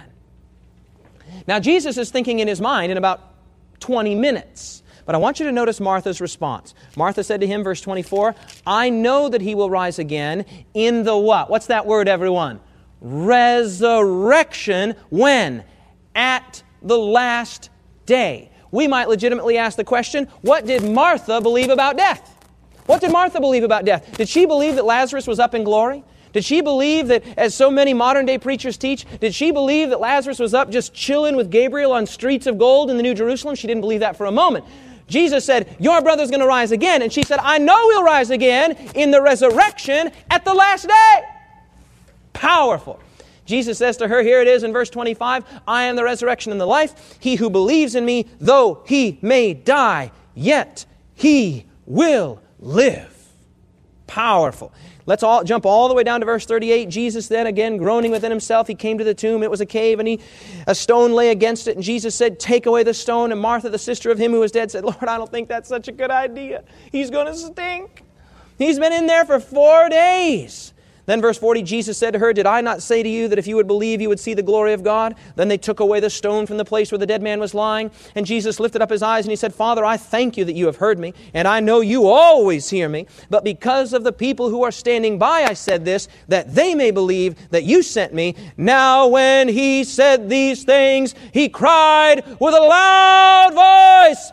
Now Jesus is thinking in his mind in about twenty minutes. But I want you to notice Martha's response. Martha said to him, verse twenty-four, I know that he will rise again in the what? What's that word, everyone? Resurrection. When? At the last day. We might legitimately ask the question, what did Martha believe about death? What did Martha believe about death? Did she believe that Lazarus was up in glory? Did she believe that, as so many modern-day preachers teach, did she believe that Lazarus was up just chilling with Gabriel on streets of gold in the New Jerusalem? She didn't believe that for a moment. Jesus said, your brother's going to rise again. And she said, I know he'll rise again in the resurrection at the last day. Powerful. Jesus says to her, here it is in verse twenty-five, I am the resurrection and the life. He who believes in me, though he may die, yet he will live. Powerful. Let's all jump all the way down to verse thirty-eight. Jesus then, again, groaning within himself, he came to the tomb. It was a cave, and he, a stone lay against it. And Jesus said, take away the stone. And Martha, the sister of him who was dead, said, Lord, I don't think that's such a good idea. He's going to stink. He's been in there for four days. Then verse forty, Jesus said to her, did I not say to you that if you would believe, you would see the glory of God? Then they took away the stone from the place where the dead man was lying. And Jesus lifted up his eyes and he said, Father, I thank you that you have heard me, and I know you always hear me. But because of the people who are standing by, I said this, that they may believe that you sent me. Now when he said these things, he cried with a loud voice,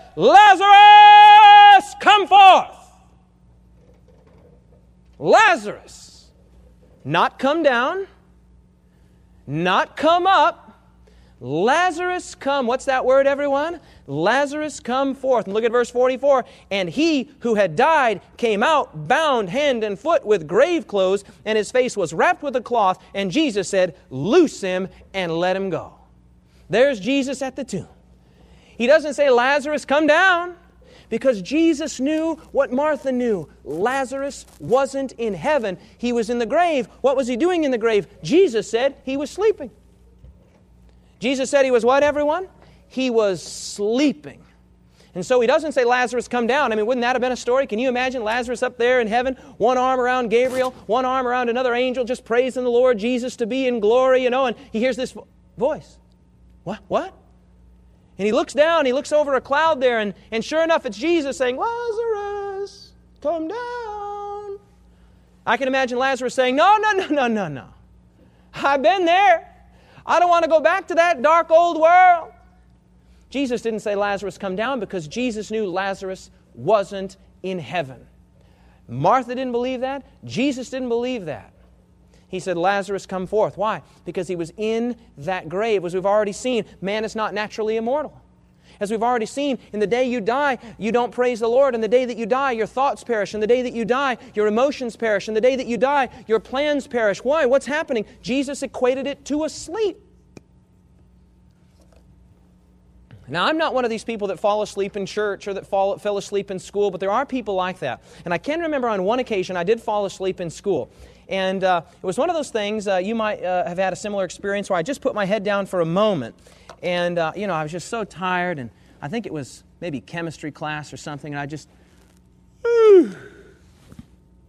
Lazarus, come forth. Lazarus. Not come down, not come up. Lazarus come. What's that word, everyone? Lazarus come forth. And look at verse forty-four. And he who had died came out, bound hand and foot with grave clothes, and his face was wrapped with a cloth. And Jesus said, loose him and let him go. There's Jesus at the tomb. He doesn't say, Lazarus, come down. Because Jesus knew what Martha knew. Lazarus wasn't in heaven. He was in the grave. What was he doing in the grave? Jesus said he was sleeping. Jesus said he was what, everyone? He was sleeping. And so he doesn't say, Lazarus, come down. I mean, wouldn't that have been a story? Can you imagine Lazarus up there in heaven, one arm around Gabriel, one arm around another angel, just praising the Lord Jesus to be in glory, you know, and he hears this voice. What? What? And he looks down, he looks over a cloud there, and, and sure enough, it's Jesus saying, Lazarus, come down. I can imagine Lazarus saying, no, no, no, no, no, no. I've been there. I don't want to go back to that dark old world. Jesus didn't say, Lazarus, come down, because Jesus knew Lazarus wasn't in heaven. Martha didn't believe that. Jesus didn't believe that. He said, Lazarus, come forth. Why? Because he was in that grave. As we've already seen, man is not naturally immortal. As we've already seen, in the day you die, you don't praise the Lord. And the day that you die, your thoughts perish. And the day that you die, your emotions perish. And the day that you die, your plans perish. Why? What's happening? Jesus equated it to a sleep. Now, I'm not one of these people that fall asleep in church or that fall, fell asleep in school, but there are people like that. And I can remember on one occasion I did fall asleep in school. And uh, it was one of those things, uh, you might uh, have had a similar experience, where I just put my head down for a moment. And, uh, you know, I was just so tired, and I think it was maybe chemistry class or something, and I just, and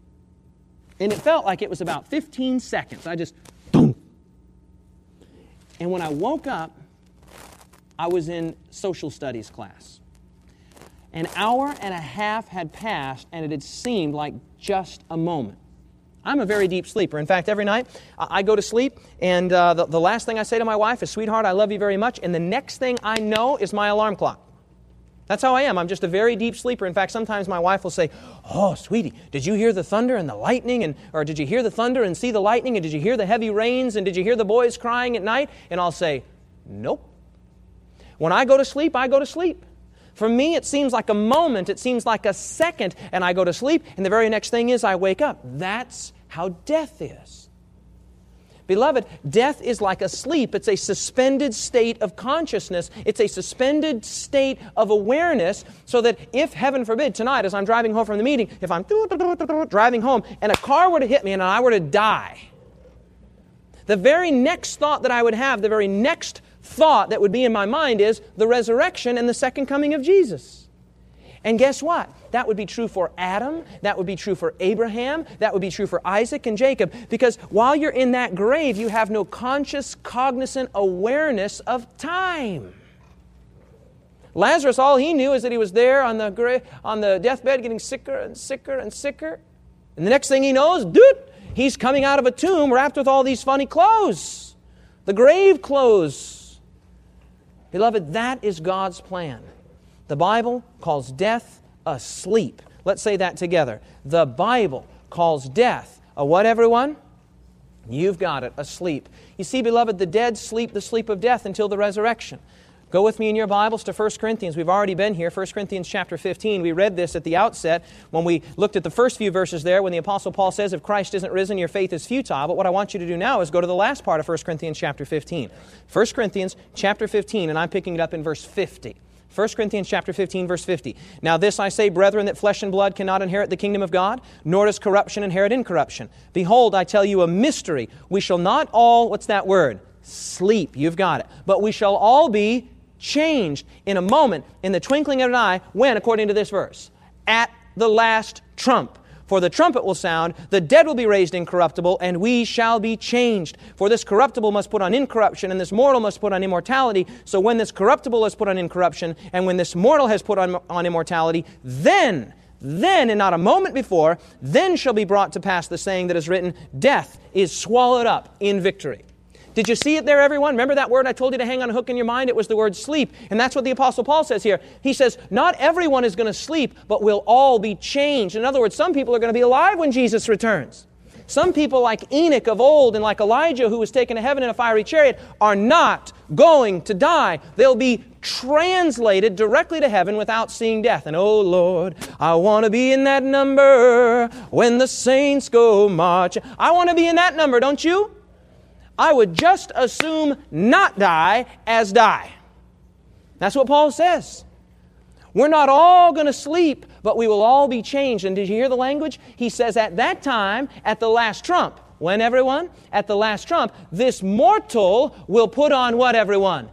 it felt like it was about fifteen seconds. I just, boom. And when I woke up, I was in social studies class. An hour and a half had passed, and it had seemed like just a moment. I'm a very deep sleeper. In fact, every night I go to sleep, and uh, the, the last thing I say to my wife is, "Sweetheart, I love you very much." And the next thing I know is my alarm clock. That's how I am. I'm just a very deep sleeper. In fact, sometimes my wife will say, "Oh, sweetie, did you hear the thunder and the lightning? And or did you hear the thunder and see the lightning? And did you hear the heavy rains? And did you hear the boys crying at night?" And I'll say, "Nope." When I go to sleep, I go to sleep. For me, it seems like a moment. It seems like a second. And I go to sleep, and the very next thing is I wake up. That's how death is. Beloved, death is like a sleep. It's a suspended state of consciousness. It's a suspended state of awareness, so that if, heaven forbid, tonight as I'm driving home from the meeting, if I'm driving home and a car were to hit me and I were to die, the very next thought that I would have, the very next thought that would be in my mind is the resurrection and the second coming of Jesus. And guess what? That would be true for Adam. That would be true for Abraham. That would be true for Isaac and Jacob. Because while you're in that grave, you have no conscious, cognizant awareness of time. Lazarus, all he knew is that he was there on the gra- on the deathbed getting sicker and sicker and sicker. And the next thing he knows, dude, he's coming out of a tomb wrapped with all these funny clothes. The grave clothes. Beloved, that is God's plan. The Bible calls death a sleep. Let's say that together. The Bible calls death a what, everyone? You've got it, a sleep. You see, beloved, the dead sleep the sleep of death until the resurrection. Go with me in your Bibles to First Corinthians. We've already been here, First Corinthians chapter fifteen. We read this at the outset when we looked at the first few verses there when the Apostle Paul says, if Christ isn't risen, your faith is futile. But what I want you to do now is go to the last part of First Corinthians chapter fifteen. First Corinthians chapter fifteen, and I'm picking it up in verse fifty. First Corinthians chapter fifteen, verse fifty. Now this I say, brethren, that flesh and blood cannot inherit the kingdom of God, nor does corruption inherit incorruption. Behold, I tell you a mystery. We shall not all, what's that word? Sleep. You've got it. But we shall all be changed in a moment, in the twinkling of an eye, when, according to this verse, at the last trump. For the trumpet will sound, the dead will be raised incorruptible, and we shall be changed. For this corruptible must put on incorruption, and this mortal must put on immortality. So when this corruptible has put on incorruption, and when this mortal has put on, on immortality, then, then, and not a moment before, then shall be brought to pass the saying that is written, death is swallowed up in victory. Did you see it there, everyone? Remember that word I told you to hang on a hook in your mind? It was the word sleep. And that's what the Apostle Paul says here. He says, not everyone is going to sleep, but we'll all be changed. In other words, some people are going to be alive when Jesus returns. Some people like Enoch of old and like Elijah, who was taken to heaven in a fiery chariot, are not going to die. They'll be translated directly to heaven without seeing death. And oh Lord, I want to be in that number when the saints go marching. I want to be in that number, don't you? I would just assume not die as die. That's what Paul says. We're not all going to sleep, but we will all be changed. And did you hear the language? He says at that time, at the last trump. When, everyone? At the last trump, this mortal will put on what, everyone?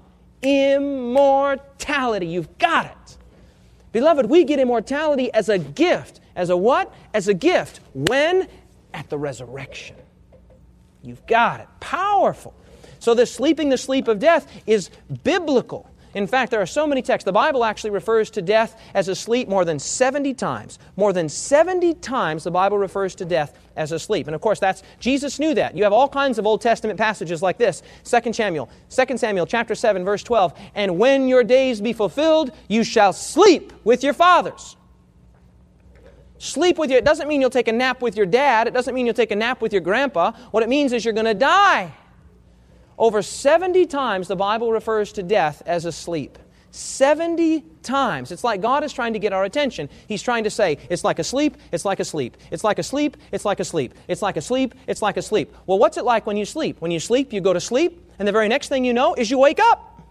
Immortality. You've got it. Beloved, we get immortality as a gift. As a what? As a gift. When? At the resurrection. You've got it. Powerful. So this sleeping the sleep of death is biblical. In fact, there are so many texts. The Bible actually refers to death as a sleep more than seventy times. More than seventy times the Bible refers to death as a sleep. And of course, that's Jesus knew that. You have all kinds of Old Testament passages like this. Second Samuel, Second Samuel chapter seven, verse twelve. And when your days be fulfilled, you shall sleep with your fathers. Sleep with your, it doesn't mean you'll take a nap with your dad. It doesn't mean you'll take a nap with your grandpa. What it means is you're going to die. Over seventy times the Bible refers to death as a sleep. seventy times. It's like God is trying to get our attention. He's trying to say, it's like a sleep, it's like a sleep. It's like a sleep, it's like a sleep. It's like a sleep, it's like a sleep. Well, what's it like when you sleep? When you sleep, you go to sleep, and the very next thing you know is you wake up.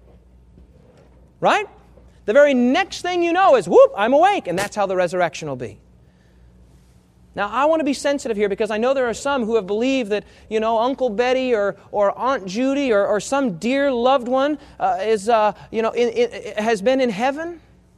Right? The very next thing you know is, whoop, I'm awake. And that's how the resurrection will be. Now, I want to be sensitive here because I know there are some who have believed that, you know, Uncle Betty or, or Aunt Judy or, or some dear loved one uh, is, uh, you know, in, in, has been in heaven.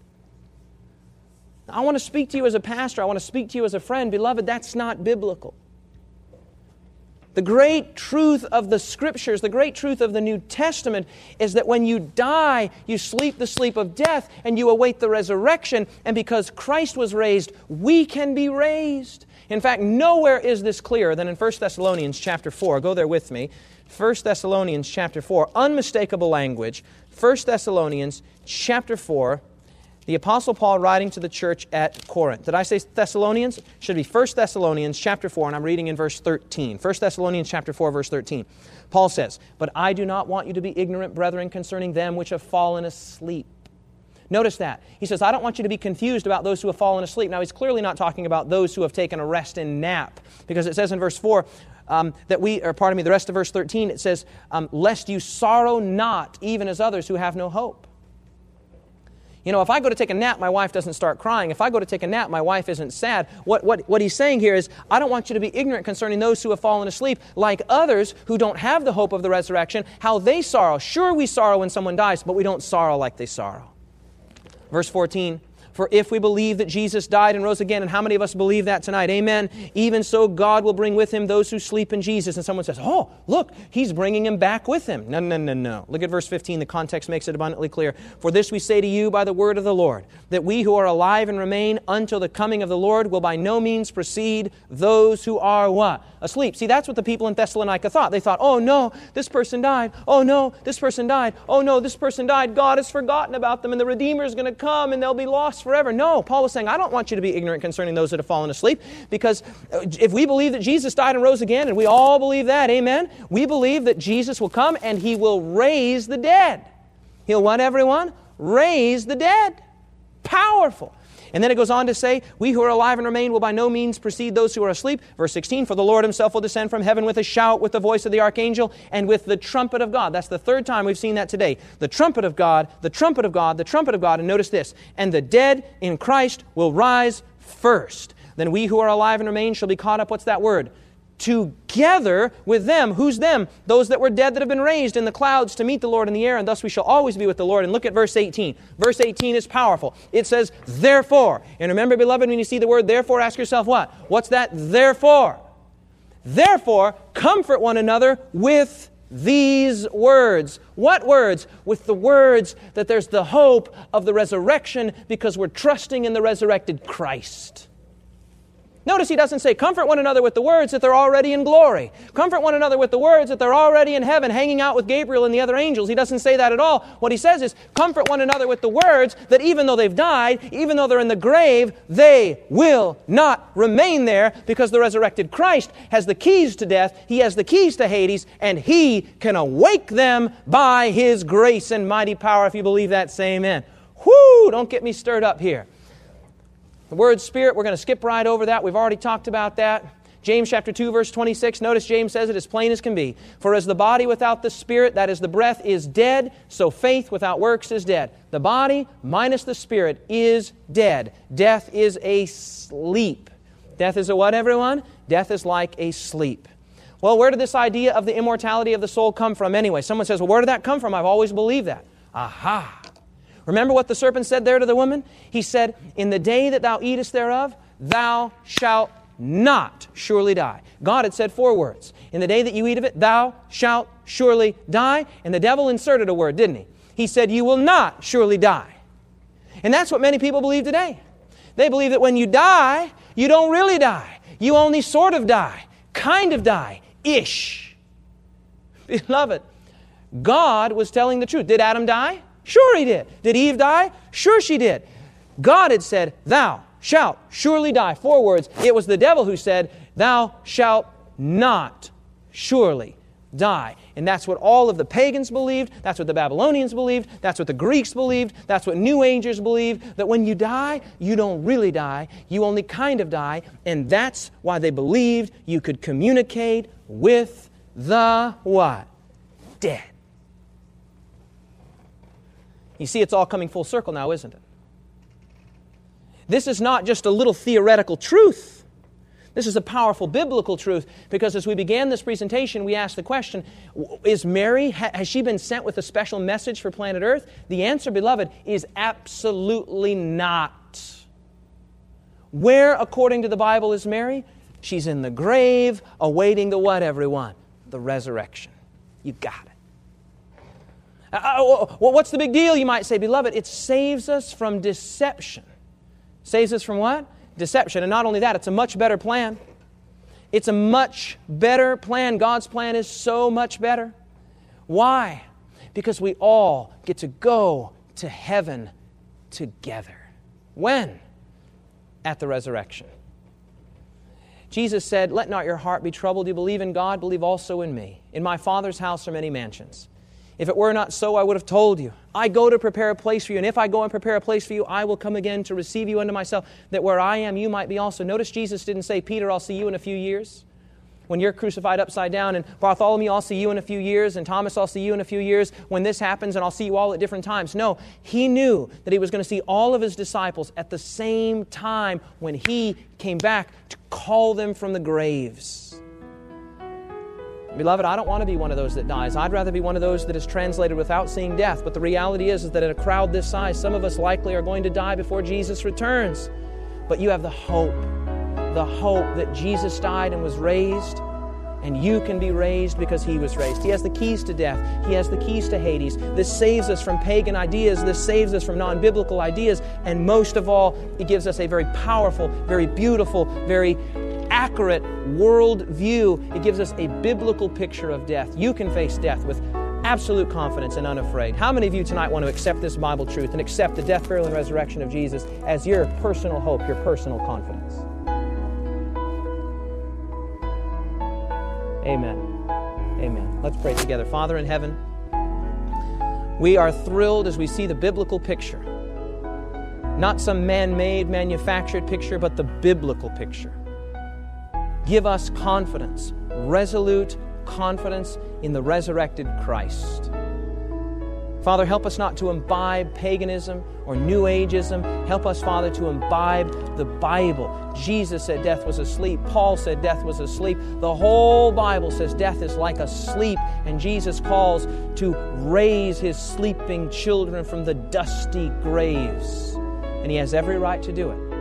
I want to speak to you as a pastor. I want to speak to you as a friend. Beloved, that's not biblical. The great truth of the Scriptures, the great truth of the New Testament is that when you die, you sleep the sleep of death and you await the resurrection. And because Christ was raised, we can be raised. In fact, nowhere is this clearer than in First Thessalonians chapter four. Go there with me. First Thessalonians chapter four. Unmistakable language. First Thessalonians chapter four. The Apostle Paul writing to the church at Corinth. Did I say Thessalonians? It should be First Thessalonians chapter four, and I'm reading in verse thirteen. First Thessalonians chapter four, verse thirteen. Paul says, "But I do not want you to be ignorant, brethren, concerning them which have fallen asleep." Notice that. He says, I don't want you to be confused about those who have fallen asleep. Now, he's clearly not talking about those who have taken a rest and nap, because it says in verse four, Um, that we, or pardon me, the rest of verse thirteen, it says, um, lest you sorrow not, even as others who have no hope. You know, if I go to take a nap, my wife doesn't start crying. If I go to take a nap, my wife isn't sad. What, what, what he's saying here is, I don't want you to be ignorant concerning those who have fallen asleep, like others who don't have the hope of the resurrection, how they sorrow. Sure, we sorrow when someone dies, but we don't sorrow like they sorrow. Verse fourteen, for if we believe that Jesus died and rose again, and how many of us believe that tonight? Amen. Even so, God will bring with Him those who sleep in Jesus. And someone says, oh, look, He's bringing Him back with Him. No, no, no, no. Look at verse fifteen. The context makes it abundantly clear. For this we say to you by the word of the Lord, that we who are alive and remain until the coming of the Lord will by no means precede those who are what? Asleep. See, that's what the people in Thessalonica thought. They thought, oh no, this person died. Oh no, this person died. Oh no, this person died. God has forgotten about them, and the Redeemer is going to come and they'll be lost forever. No, Paul was saying, I don't want you to be ignorant concerning those that have fallen asleep, because if we believe that Jesus died and rose again, and we all believe that, amen, we believe that Jesus will come and He will raise the dead. He'll what, everyone? Raise the dead. Powerful. And then it goes on to say, we who are alive and remain will by no means precede those who are asleep. Verse sixteen, for the Lord Himself will descend from heaven with a shout, with the voice of the archangel, and with the trumpet of God. That's the third time we've seen that today. The trumpet of God, the trumpet of God, the trumpet of God. And notice this, and the dead in Christ will rise first. Then we who are alive and remain shall be caught up, what's that word? Together with them. Who's them? Those that were dead that have been raised in the clouds to meet the Lord in the air, and thus we shall always be with the Lord. And look at verse eighteen. Verse eighteen is powerful. It says, therefore. And remember, beloved, when you see the word therefore, ask yourself what? What's that therefore? Therefore, comfort one another with these words. What words? With the words that there's the hope of the resurrection, because we're trusting in the resurrected Christ. Notice he doesn't say, comfort one another with the words that they're already in glory. Comfort one another with the words that they're already in heaven, hanging out with Gabriel and the other angels. He doesn't say that at all. What he says is, comfort one another with the words that even though they've died, even though they're in the grave, they will not remain there, because the resurrected Christ has the keys to death. He has the keys to Hades, and He can awake them by His grace and mighty power. If you believe that, say amen. Whoo! Don't get me stirred up here. The word Spirit, we're going to skip right over that. We've already talked about that. James chapter two, verse twenty-six. Notice James says it as plain as can be. For as the body without the Spirit, that is the breath, is dead, so faith without works is dead. The body minus the Spirit is dead. Death is a sleep. Death is a what, everyone? Death is like a sleep. Well, where did this idea of the immortality of the soul come from anyway? Someone says, well, where did that come from? I've always believed that. Aha! Remember what the serpent said there to the woman? He said, in the day that thou eatest thereof, thou shalt not surely die. God had said four words. In the day that you eat of it, thou shalt surely die. And the devil inserted a word, didn't he? He said, you will not surely die. And that's what many people believe today. They believe that when you die, you don't really die. You only sort of die, kind of die, ish. Beloved, God was telling the truth. Did Adam die? Sure he did. Did Eve die? Sure she did. God had said, thou shalt surely die. Four words. It was the devil who said, thou shalt not surely die. And that's what all of the pagans believed. That's what the Babylonians believed. That's what the Greeks believed. That's what New Agers believed. That when you die, you don't really die. You only kind of die. And that's why they believed you could communicate with the what? Dead. You see, it's all coming full circle now, isn't it? This is not just a little theoretical truth. This is a powerful biblical truth, because as we began this presentation, we asked the question, is Mary, has she been sent with a special message for planet Earth? The answer, beloved, is absolutely not. Where, according to the Bible, is Mary? She's in the grave, awaiting the what, everyone? The resurrection. You got it. Uh, well, what's the big deal, you might say? Beloved, it saves us from deception. Saves us from what? Deception. And not only that, it's a much better plan. It's a much better plan. God's plan is so much better. Why? Because we all get to go to heaven together. When? At the resurrection. Jesus said, "Let not your heart be troubled. You believe in God, believe also in me. In my Father's house are many mansions. If it were not so, I would have told you. I go to prepare a place for you, and if I go and prepare a place for you, I will come again to receive you unto myself, that where I am, you might be also." Notice Jesus didn't say, "Peter, I'll see you in a few years. When you're crucified upside down, and Bartholomew, I'll see you in a few years, and Thomas, I'll see you in a few years when this happens, and I'll see you all at different times." No, He knew that He was going to see all of His disciples at the same time when He came back to call them from the graves. Beloved, I don't want to be one of those that dies. I'd rather be one of those that is translated without seeing death. But the reality is, is that in a crowd this size, some of us likely are going to die before Jesus returns. But you have the hope, the hope that Jesus died and was raised, and you can be raised because He was raised. He has the keys to death. He has the keys to Hades. This saves us from pagan ideas. This saves us from non-biblical ideas. And most of all, it gives us a very powerful, very beautiful, very accurate world view. It gives us a biblical picture of death. You can face death with absolute confidence and unafraid. How many of you tonight want to accept this Bible truth and accept the death, burial, and resurrection of Jesus as your personal hope, your personal confidence? Amen. Amen. Let's pray together. Father in heaven, we are thrilled as we see the biblical picture. Not some man-made, manufactured picture, but the biblical picture. Give us confidence, resolute confidence in the resurrected Christ. Father, help us not to imbibe paganism or New Ageism. Help us, Father, to imbibe the Bible. Jesus said death was asleep. Paul said death was asleep. The whole Bible says death is like a sleep, and Jesus calls to raise His sleeping children from the dusty graves. And He has every right to do it.